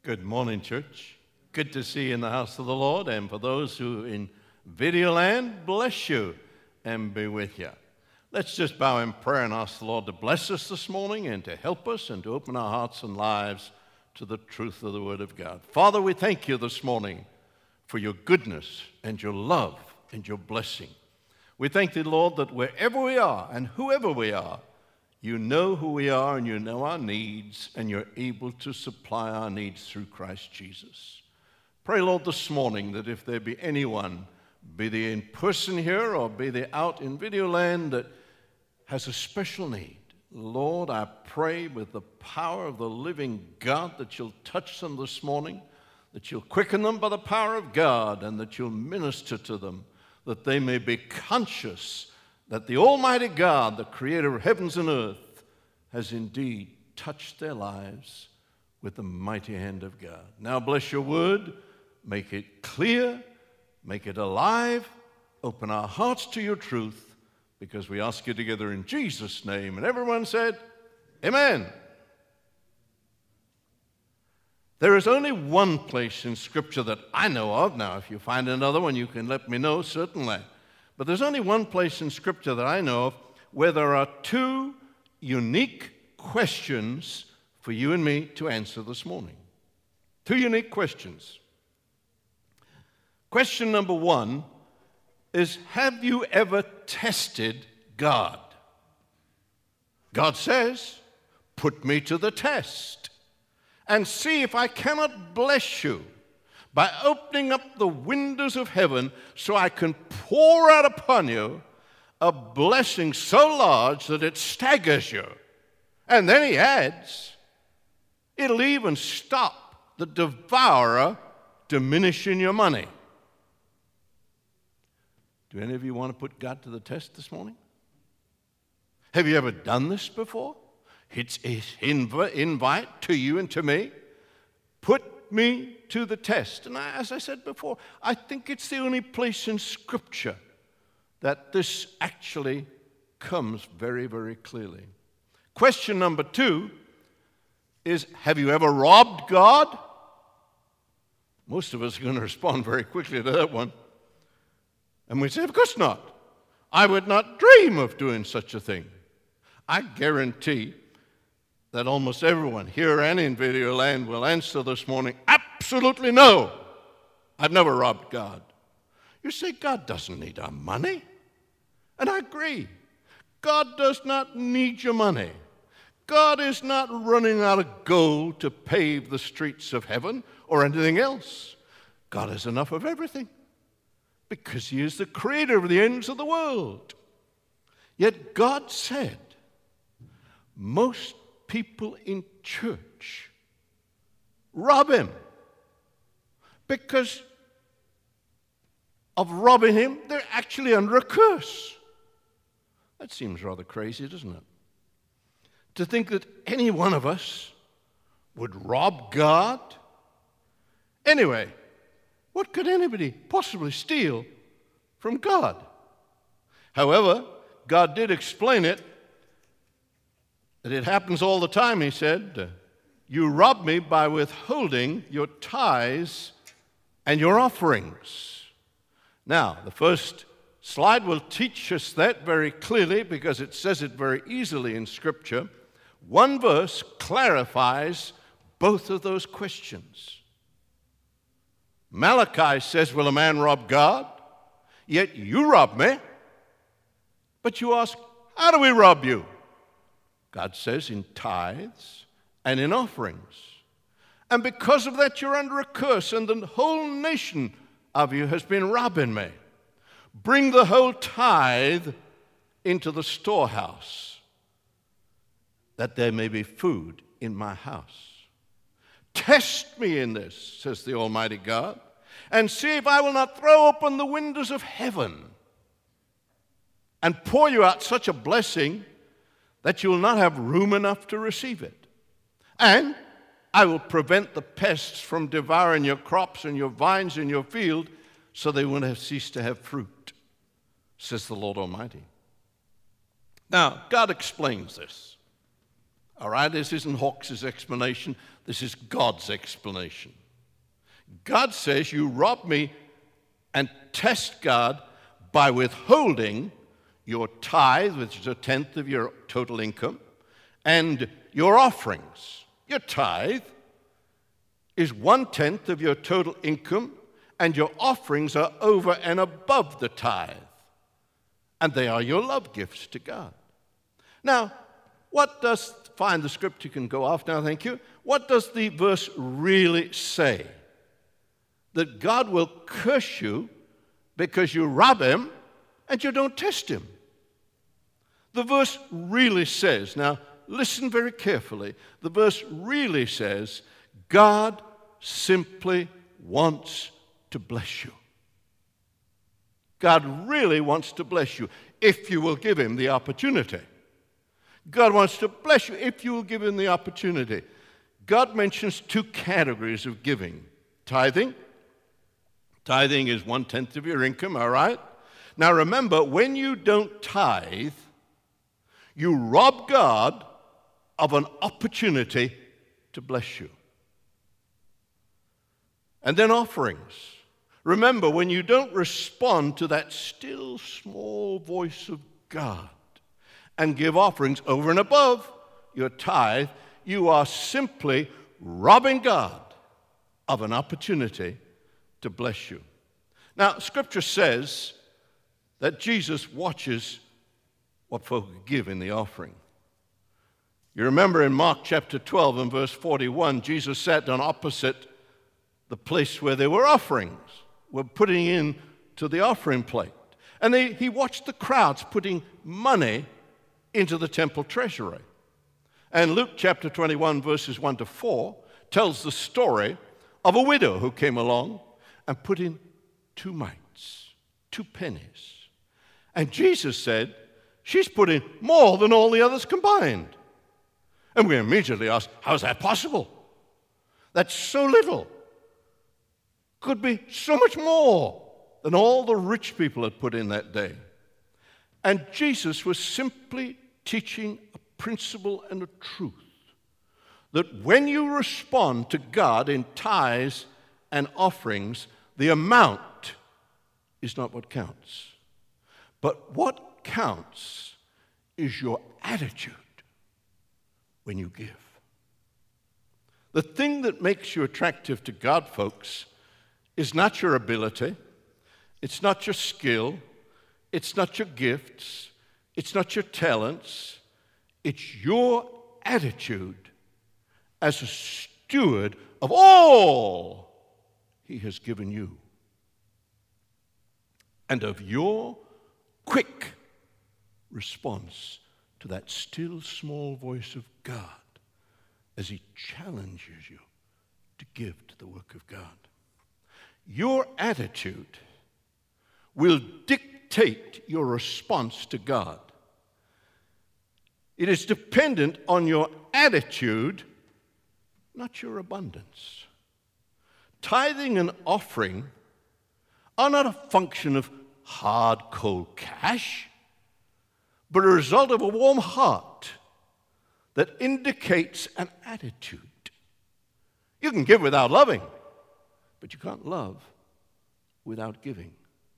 Good morning, church. Good to see you in the house of the Lord. And for those who in video land, bless you and be with you. Let's just bow in prayer and ask the Lord to bless us this morning and to help us and to open our hearts and lives to the truth of the Word of God. Father, we thank you this morning for your goodness and your love and your blessing. We thank thee, Lord, that wherever we are and whoever we are, you know who we are and you know our needs, and you're able to supply our needs through Christ Jesus. Pray, Lord, this morning that if there be anyone, be they in person here or be they out in video land, that has a special need, Lord, I pray with the power of the living God that you'll touch them this morning, that you'll quicken them by the power of God, and that you'll minister to them, that they may be conscious that the Almighty God, the creator of heavens and earth, has indeed touched their lives with the mighty hand of God. Now bless your word, make it clear, make it alive, open our hearts to your truth, because we ask you together in Jesus' name. And everyone said, Amen. There is only one place in Scripture that I know of. Now, if you find another one, you can let me know, certainly. But there's only one place in Scripture that I know of where there are two unique questions for you and me to answer this morning. Two unique questions. Question number one is, have you ever tested God? God says, put me to the test and see if I cannot bless you by opening up the windows of heaven so I can pour out upon you a blessing so large that it staggers you. And then he adds, it'll even stop the devourer diminishing your money. Do any of you want to put God to the test this morning? Have you ever done this before? It's an invite to you and to me. Put me to the test. And as I said before, I think it's the only place in Scripture that this actually comes very, very clearly. Question number two is, have you ever robbed God? Most of us are going to respond very quickly to that one. And we say, of course not. I would not dream of doing such a thing. I guarantee that almost everyone here and in video land will answer this morning, absolutely no. I've never robbed God. You say, God doesn't need our money. And I agree. God does not need your money. God is not running out of gold to pave the streets of heaven or anything else. God has enough of everything because he is the creator of the ends of the world. Yet God said, most people in church rob him. Because of robbing him, they're actually under a curse. That seems rather crazy, doesn't it? To think that any one of us would rob God. Anyway, what could anybody possibly steal from God? However, God did explain it, that it happens all the time, he said. You rob me by withholding your tithes and your offerings. Now, the first slide will teach us that very clearly because it says it very easily in Scripture. One verse clarifies both of those questions. Malachi says, will a man rob God? Yet you rob me. But you ask, how do we rob you? God says, in tithes and in offerings. And because of that, you're under a curse, and the whole nation of you has been robbing me. Bring the whole tithe into the storehouse, that there may be food in my house. Test me in this, says the Almighty God, and see if I will not throw open the windows of heaven and pour you out such a blessing that you will not have room enough to receive it. And I will prevent the pests from devouring your crops and your vines in your field, so they won't have ceased to have fruit, says the Lord Almighty. Now, God explains this. All right, this isn't Hawkes' explanation. This is God's explanation. God says you rob me and test God by withholding your tithe, which is a tenth of your total income, and your offerings. Your tithe is 1/10 of your total income, and your offerings are over and above the tithe. And they are your love gifts to God. Now, what does, find the script you can go off now, thank you. What does the verse really say? That God will curse you because you rob him and you don't test him. The verse really says, now listen very carefully, the verse really says, God simply wants to bless you. God really wants to bless you if you will give him the opportunity. God wants to bless you if you will give him the opportunity. God mentions two categories of giving. Tithing. Tithing is 1/10 of your income, all right? Now remember, when you don't tithe, you rob God of an opportunity to bless you. And then offerings. Remember, when you don't respond to that still small voice of God and give offerings over and above your tithe, you are simply robbing God of an opportunity to bless you. Now, Scripture says that Jesus watches what folk give in the offering. You remember in Mark chapter 12 and verse 41, Jesus sat down opposite the place where there were offerings, were putting in to the offering plate. And he watched the crowds putting money into the temple treasury. And Luke chapter 21 verses 1 to 4 tells the story of a widow who came along and put in 2 mites, 2 pennies. And Jesus said, she's put in more than all the others combined. And we immediately ask, how is that possible? That's so little. Could be so much more than all the rich people had put in that day. And Jesus was simply teaching a principle and a truth, that when you respond to God in tithes and offerings, the amount is not what counts. But what counts is your attitude when you give. The thing that makes you attractive to God, folks, is not your ability, it's not your skill, it's not your gifts, it's not your talents, it's your attitude as a steward of all he has given you, and of your quick response to that still small voice of God as he challenges you to give to the work of God. Your attitude will dictate your response to God. It is dependent on your attitude, not your abundance. Tithing and offering are not a function of hard, cold cash, but a result of a warm heart that indicates an attitude. You can give without loving, but you can't love without giving.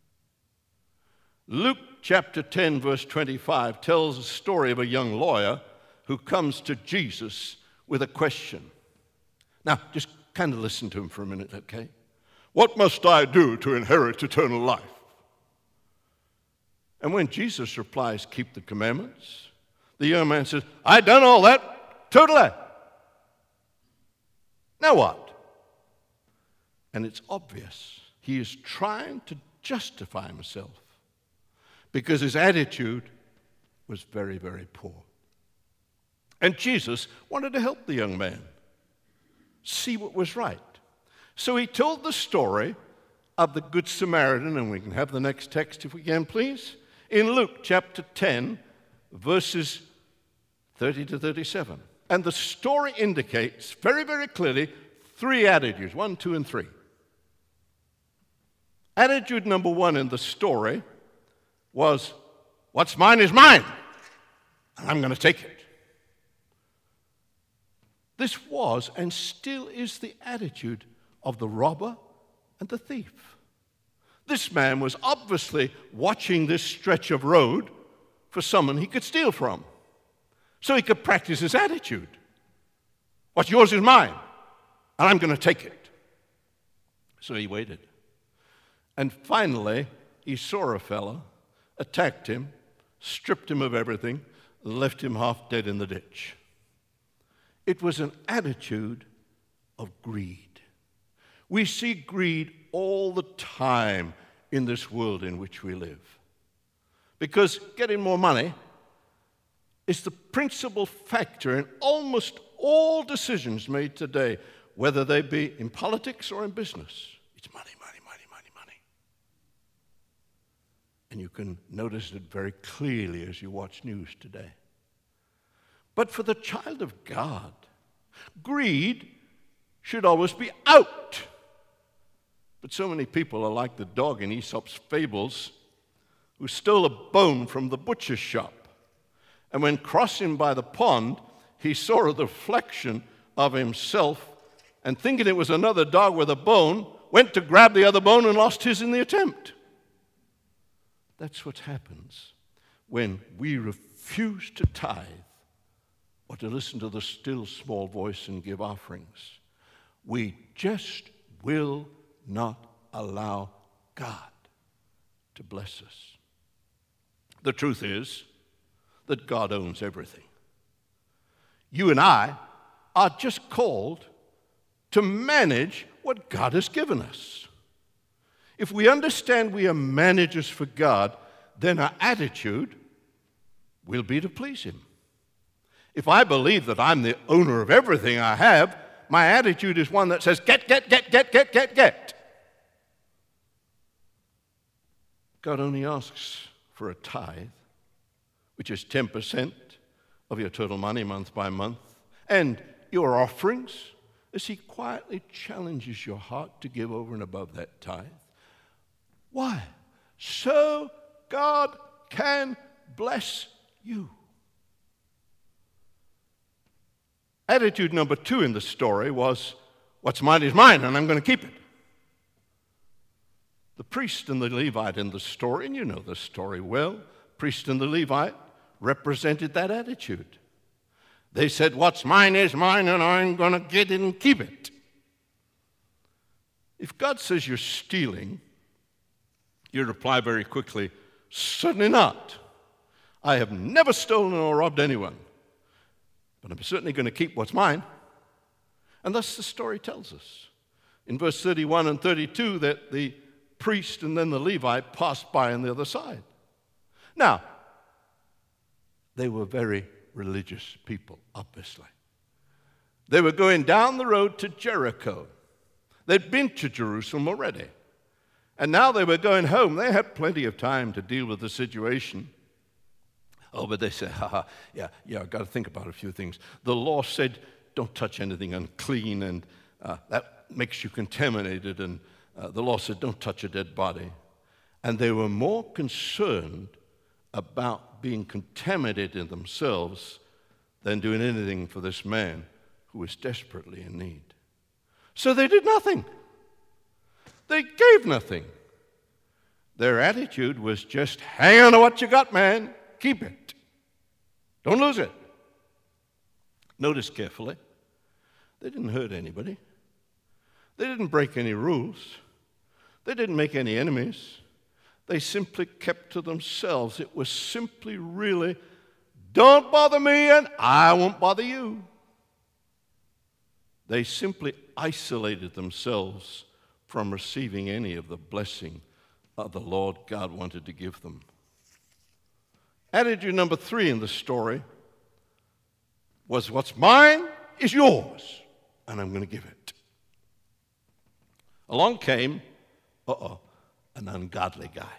Luke chapter 10, verse 25 tells a story of a young lawyer who comes to Jesus with a question. Now, just kind of listen to him for a minute, okay? What must I do to inherit eternal life? And when Jesus replies, keep the commandments, the young man says, I've done all that, totally. Now what? And it's obvious. He is trying to justify himself because his attitude was very, very poor. And Jesus wanted to help the young man see what was right. So he told the story of the Good Samaritan, and we can have the next text if we can, please, in Luke chapter 10, verses 30 to 37. And the story indicates very, very clearly 3 attitudes, 1, 2, and 3. Attitude number 1 in the story was, what's mine is mine, and I'm going to take it. This was and still is the attitude of the robber and the thief. This man was obviously watching this stretch of road for someone he could steal from, so he could practice his attitude. What's yours is mine, and I'm going to take it. So he waited. And finally, he saw a fellow, attacked him, stripped him of everything, left him half dead in the ditch. It was an attitude of greed. We see greed all the time in this world in which we live, because getting more money is the principal factor in almost all decisions made today, whether they be in politics or in business. It's money, money, money, money, money. And you can notice it very clearly as you watch news today. But for the child of God, greed should always be out. But so many people are like the dog in Aesop's fables who stole a bone from the butcher's shop. And when crossing by the pond, he saw a reflection of himself, and thinking it was another dog with a bone, went to grab the other bone and lost his in the attempt. That's what happens when we refuse to tithe or to listen to the still small voice and give offerings. We just will not allow God to bless us. The truth is that God owns everything. You and I are just called to manage what God has given us. If we understand we are managers for God, then our attitude will be to please Him. If I believe that I'm the owner of everything I have, my attitude is one that says, get, get, get, get, get, get, get. God only asks for a tithe, which is 10% of your total money month by month, and your offerings, as He quietly challenges your heart to give over and above that tithe. Why? So God can bless you. Attitude number 2 in the story was, what's mine is mine, and I'm going to keep it. The priest and the Levite in the story, and you know the story well, priest and the Levite represented that attitude. They said, what's mine is mine, and I'm going to get it and keep it. If God says you're stealing, you reply very quickly, certainly not. I have never stolen or robbed anyone, but I'm certainly going to keep what's mine. And thus the story tells us in verse 31 and 32 that the priest and then the Levite passed by on the other side. Now, they were very religious people, obviously. They were going down the road to Jericho. They'd been to Jerusalem already. And now they were going home. They had plenty of time to deal with the situation. Oh, but they said, yeah, I've got to think about a few things. The law said, don't touch anything unclean, and that makes you contaminated. And the law said, don't touch a dead body. And they were more concerned about being contaminated in themselves than doing anything for this man who was desperately in need. So they did nothing. They gave nothing. Their attitude was just, hang on to what you got, man. Keep it. Don't lose it. Notice carefully. They didn't hurt anybody. They didn't break any rules. They didn't make any enemies. They simply kept to themselves. It was simply really, don't bother me and I won't bother you. They simply isolated themselves from receiving any of the blessing of the Lord God wanted to give them. Attitude number 3 in the story was, what's mine is yours, and I'm going to give it. Along came, an ungodly guy,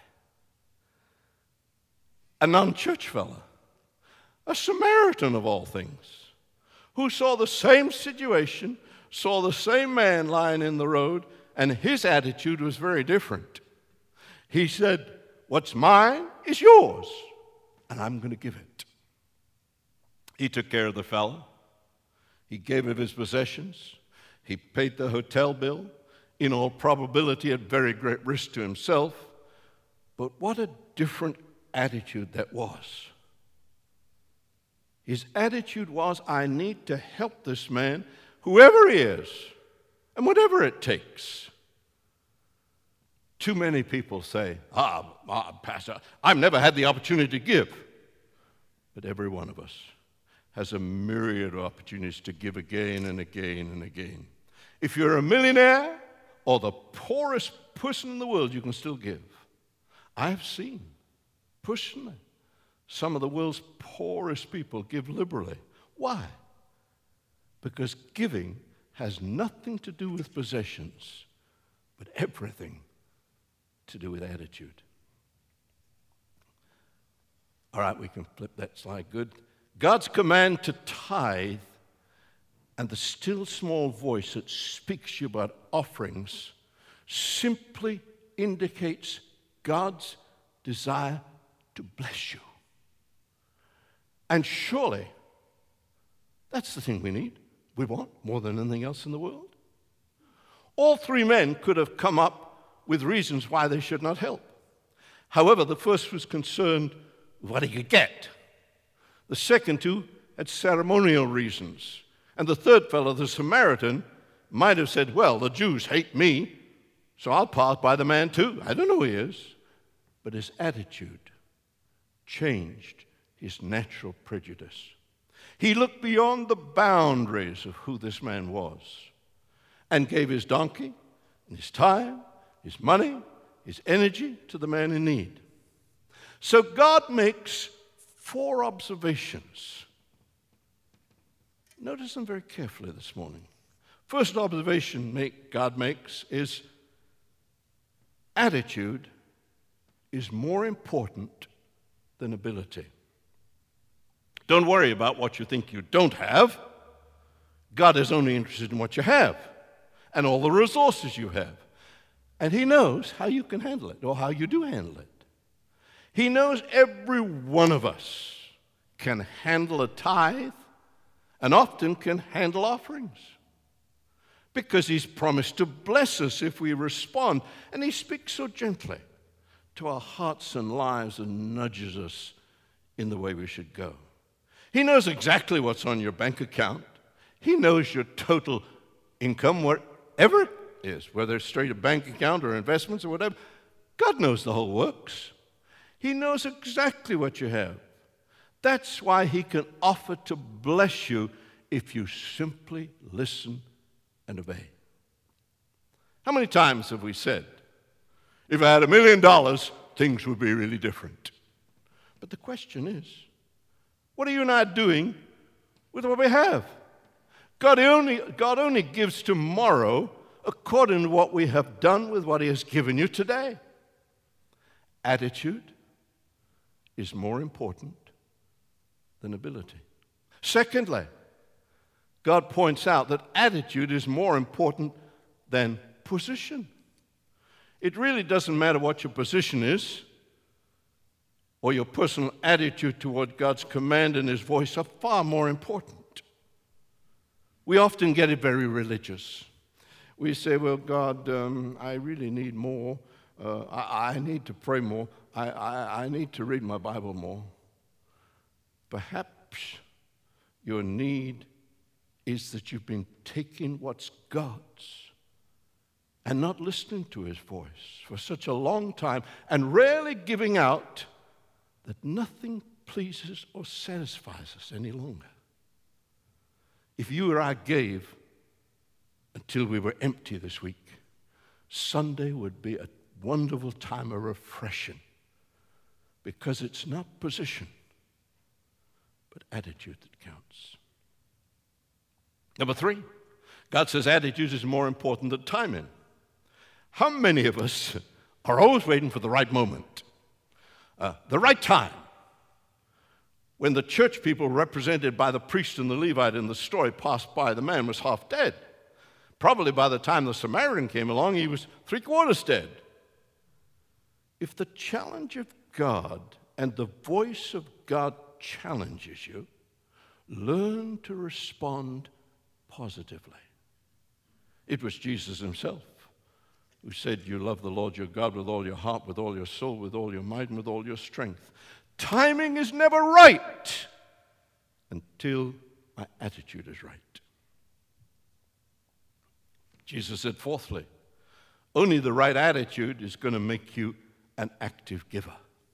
a non-church fella, a Samaritan of all things, who saw the same situation, saw the same man lying in the road, and his attitude was very different. He said, what's mine is yours, and I'm going to give it. He took care of the fellow. He gave of his possessions. He paid the hotel bill, in all probability at very great risk to himself. But what a different attitude that was. His attitude was, I need to help this man, whoever he is, and whatever it takes. Too many people say, Pastor, I've never had the opportunity to give. But every one of us has a myriad of opportunities to give again and again and again. If you're a millionaire or the poorest person in the world, you can still give. I've seen, personally, some of the world's poorest people give liberally. Why? Because giving has nothing to do with possessions, but everything to do with attitude. All right, we can flip that slide. Good. God's command to tithe and the still small voice that speaks to you about offerings simply indicates God's desire to bless you. And surely that's the thing we need. We want more than anything else in the world. All three men could have come up with reasons why they should not help. However, the first was concerned with what he could get. The second two had ceremonial reasons. And the third fellow, the Samaritan, might have said, well, the Jews hate me, so I'll pass by the man too. I don't know who he is. But his attitude changed his natural prejudice. He looked beyond the boundaries of who this man was and gave his donkey and his time, his money, his energy to the man in need. So God makes 4 observations. Notice them very carefully this morning. First observation God makes is attitude is more important than ability. Don't worry about what you think you don't have. God is only interested in what you have and all the resources you have. And he knows how you can handle it or how you do handle it. He knows every one of us can handle a tithe and often can handle offerings because he's promised to bless us if we respond. And he speaks so gently to our hearts and lives and nudges us in the way we should go. He knows exactly what's on your bank account. He knows your total income, whatever it is, whether it's straight a bank account or investments or whatever. God knows the whole works. He knows exactly what you have. That's why he can offer to bless you if you simply listen and obey. How many times have we said, if I had $1 million, things would be really different? But the question is, what are you and I doing with what we have? God only gives tomorrow according to what we have done with what he has given you today. Attitude is more important than ability. Secondly, God points out that attitude is more important than position. It really doesn't matter what your position is or your personal attitude toward God's command and his voice are far more important. We often get it very religious. We say, well, God, I really need more. I need to pray more. I need to read my Bible more. Perhaps your need is that you've been taking what's God's and not listening to his voice for such a long time and rarely giving out that nothing pleases or satisfies us any longer. If you or I gave until we were empty this week, Sunday would be a wonderful time of refreshing because it's not position, but attitude that counts. Number 3, God says attitude is more important than timing. How many of us are always waiting for the right moment, the right time? When the church people represented by the priest and the Levite in the story passed by, the man was half dead. Probably by the time the Samaritan came along, he was 3/4 dead. If the challenge of God and the voice of God challenges you, learn to respond positively. It was Jesus himself who said, you love the Lord your God with all your heart, with all your soul, with all your might, and with all your strength. Timing is never right until my attitude is right. Jesus said, fourthly, only the right attitude is going to make you an active giver.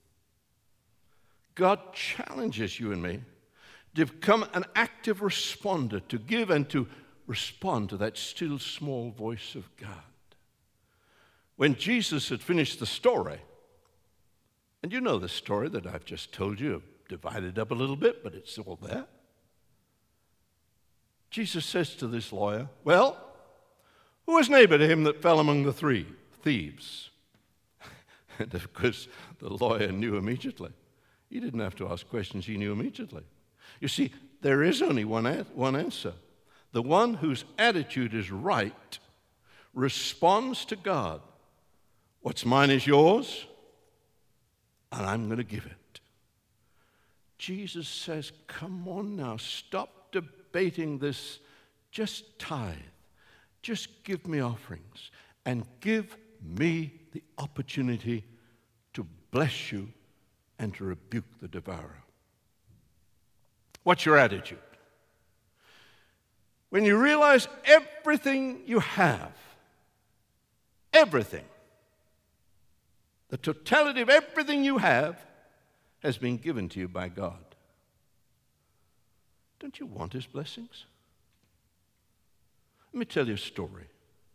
God challenges you and me to become an active responder, to give and to respond to that still small voice of God. When Jesus had finished the story, and you know the story that I've just told you, divided up a little bit, but it's all there. Jesus says to this lawyer, well, who was neighbor to him that fell among the three thieves? And of course, the lawyer knew immediately. He didn't have to ask questions, he knew immediately. You see, there is only one answer. The one whose attitude is right responds to God. What's mine is yours, and I'm going to give it. Jesus says, come on now, stop debating this. Just tithe. Just give me offerings and give me the opportunity to bless you and to rebuke the devourer. What's your attitude? When you realize everything you have, everything, the totality of everything you have has been given to you by God. Don't you want his blessings? Let me tell you a story.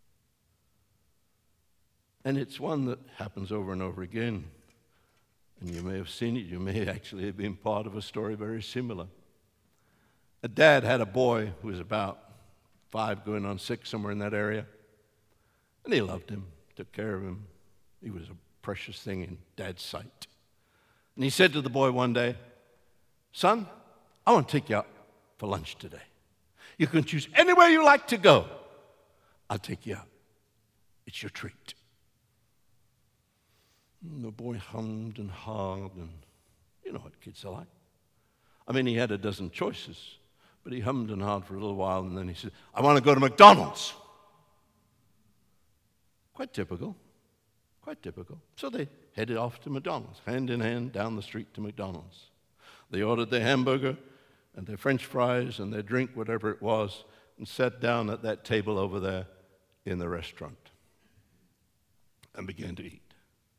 And it's one that happens over and over again. And you may have seen it. You may actually have been part of a story very similar. A dad had a boy who was about 5, going on 6, somewhere in that area. And he loved him, took care of him. He was a precious thing in Dad's sight. And he said to the boy one day, son, I want to take you out for lunch today. You can choose anywhere you like to go. I'll take you out. It's your treat. And the boy hummed and hawed, and you know what kids are like. I mean, he had a dozen choices, but he hummed and hawed for a little while, and then he said, I want to go to McDonald's. Quite typical. Quite typical. So they headed off to McDonald's, hand in hand, down the street to McDonald's. They ordered their hamburger and their French fries and their drink, whatever it was, and sat down at that table over there in the restaurant and began to eat.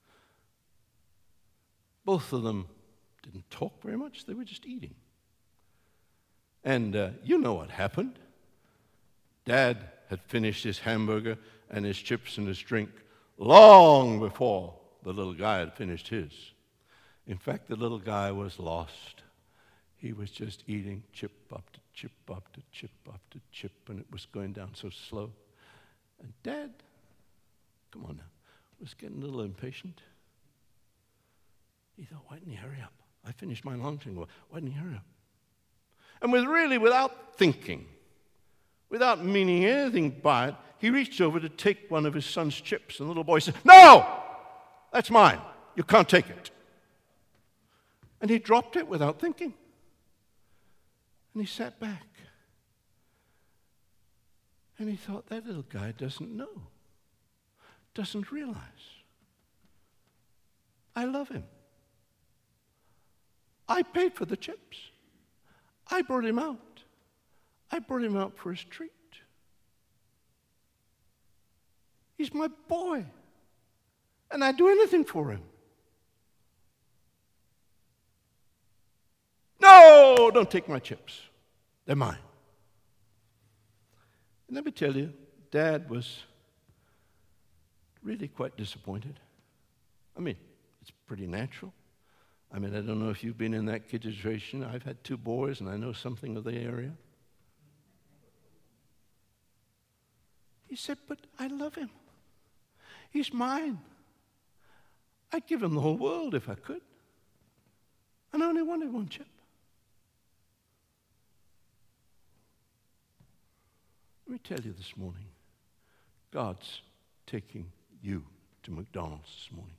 Both of them didn't talk very much. They were just eating. And you know what happened. Dad had finished his hamburger and his chips and his drink long before the little guy had finished his. In fact, the little guy was lost. He was just eating chip after chip after chip after chip, and it was going down so slow. And Dad, come on now, was getting a little impatient. He thought, why didn't he hurry up? I finished my lunch and why didn't he hurry up? And without thinking, without meaning anything by it, he reached over to take one of his son's chips, and the little boy said, no, that's mine. You can't take it. And he dropped it without thinking. And he sat back. And he thought, that little guy doesn't know, doesn't realize. I love him. I paid for the chips. I brought him out. I brought him out for his treat. He's my boy. And I'd do anything for him. No, don't take my chips. They're mine. And let me tell you, Dad was really quite disappointed. I mean, it's pretty natural. I mean, I don't know if you've been in that kid situation. I've had 2 boys, and I know something of the area. He said, but I love him. He's mine. I'd give him the whole world if I could. And I only wanted 1 chip. Let me tell you this morning, God's taking you to McDonald's this morning.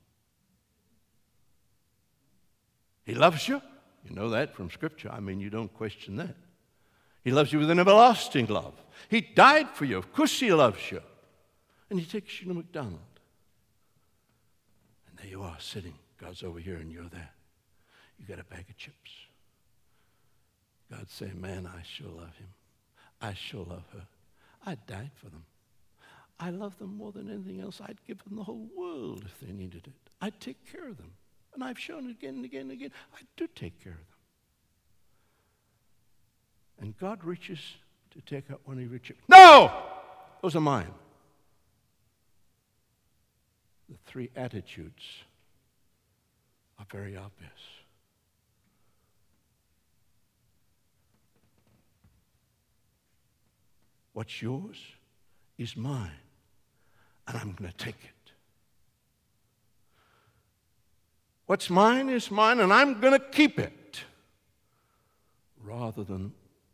He loves you. You know that from Scripture. I mean, you don't question that. He loves you with an everlasting love. He died for you. Of course he loves you. And he takes you to McDonald's. And there you are sitting. God's over here and you're there. You got a bag of chips. God's saying, man, I sure love him. I sure love her. I died for them. I love them more than anything else. I'd give them the whole world if they needed it. I'd take care of them. And I've shown it again and again and again. I do take care of them. And God reaches to take out one of your chips. No! Those are mine. The three attitudes are very obvious. What's yours is mine, and I'm going to take it. What's mine is mine, and I'm going to keep it. Rather than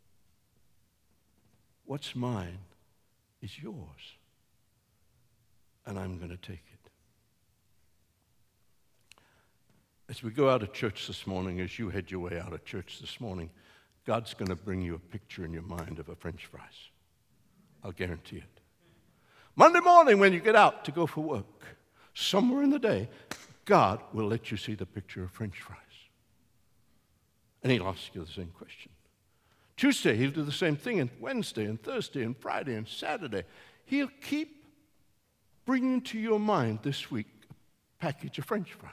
what's mine is yours, and I'm going to take it. As we go out of church this morning, as you head your way out of church this morning, God's going to bring you a picture in your mind of a French fries. I'll guarantee it. Monday morning when you get out to go for work, somewhere in the day, God will let you see the picture of French fries. And he'll ask you the same question. Tuesday, he'll do the same thing, and Wednesday, and Thursday, and Friday, and Saturday. He'll keep bringing to your mind this week a package of French fries.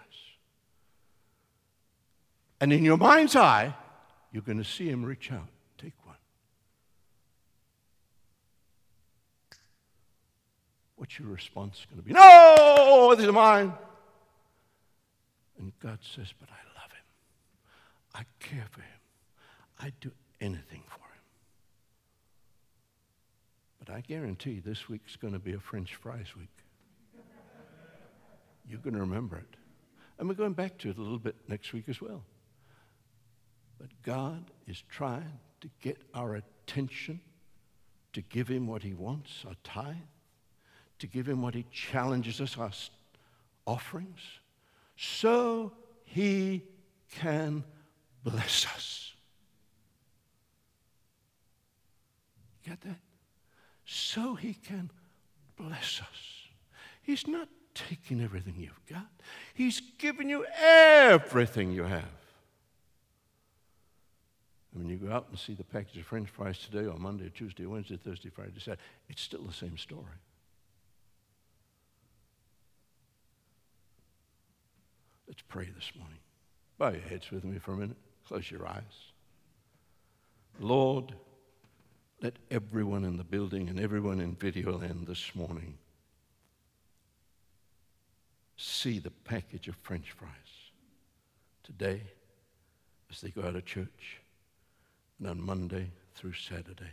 And in your mind's eye, you're going to see him reach out, take one. What's your response going to be? No, these are mine. And God says, but I love him. I care for him. I'd do anything for him. But I guarantee this week's going to be a French fries week. You're going to remember it. And we're going back to it a little bit next week as well. But God is trying to get our attention, to give him what he wants, our tithe, to give him what he challenges us, our offerings, so he can bless us. Get that? So he can bless us. He's not taking everything you've got. He's giving you everything you have. And when you go out and see the package of French fries today, or Monday, Tuesday, Wednesday, Thursday, Friday, Saturday, it's still the same story. Let's pray this morning. Bow your heads with me for a minute. Close your eyes. Lord, let everyone in the building and everyone in Videoland this morning see the package of French fries today as they go out of church and on Monday through Saturday.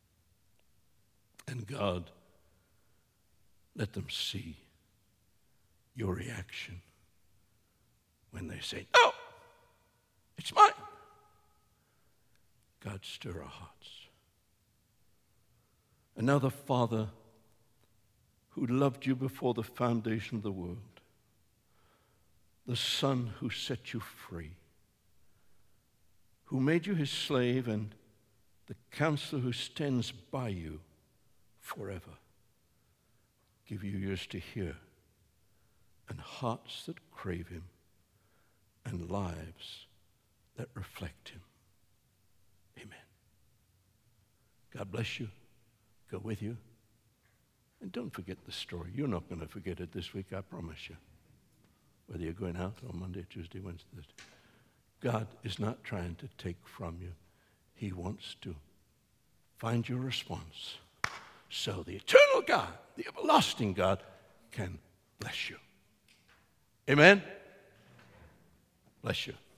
And God, let them see your reaction when they say, no, it's mine. God, stir our hearts. Another Father who loved you before the foundation of the world, the Son who set you free, who made you his slave, and the Counselor who stands by you forever, give you ears to hear and hearts that crave him and lives that reflect him. Amen. God bless you. Go with you. And don't forget the story. You're not going to forget it this week, I promise you. Whether you're going out on Monday, Tuesday, Wednesday, Thursday. God is not trying to take from you. He wants to find your response so the eternal God, the everlasting God, can bless you. Amen? Bless you.